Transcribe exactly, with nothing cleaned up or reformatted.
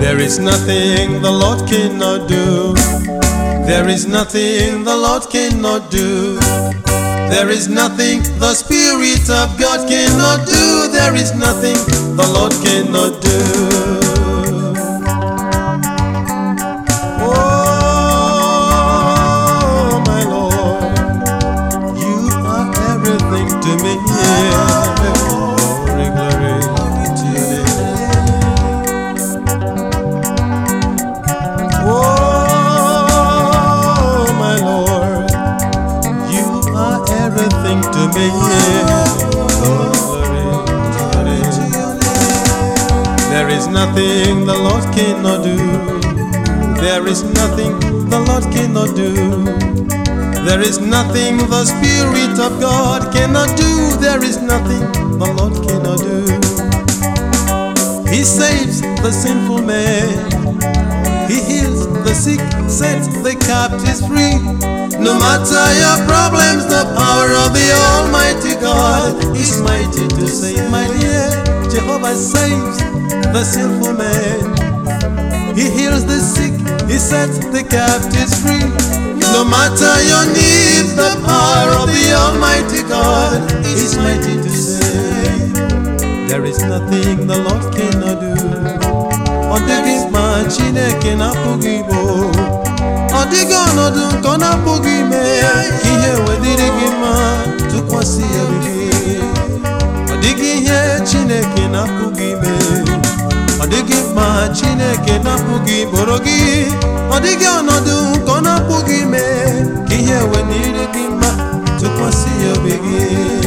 There is nothing the Lord cannot do. There is nothing the Lord cannot do. There is nothing the Spirit of God cannot do. There is nothing the Lord cannot do. Oh, my Lord, you are everything to me. Yeah. Glory, glory to your name. Oh, my Lord, you are everything to me. Yeah. Glory to your name. There is nothing the Lord cannot do. There is nothing the Lord cannot do. There is nothing the Spirit of God cannot do. There is nothing the Lord cannot do. He saves the sinful man. He heals the sick, sets the captives free. No matter your problems, the power of the Almighty God is mighty to save, my dear. Jehovah saves the sinful man. He heals the sick, He sets the captives free. No matter your needs, the power of the Almighty God is mighty to save. There is nothing the Lord cannot do. Odigi ma Chineke na pụghị igbo. Odigi ọnọdụ nke na pụghị ime. Ihe wedịrị gị mma tụkwasị ya obi. Odigi ihe Chineke na pụghị ime. Odigi ma Chineke na pụghị boro gị. Odigi ọnọdụ nke na pụghị ime. Ihe wedịrị gị mma tụkwasị ya obi gị.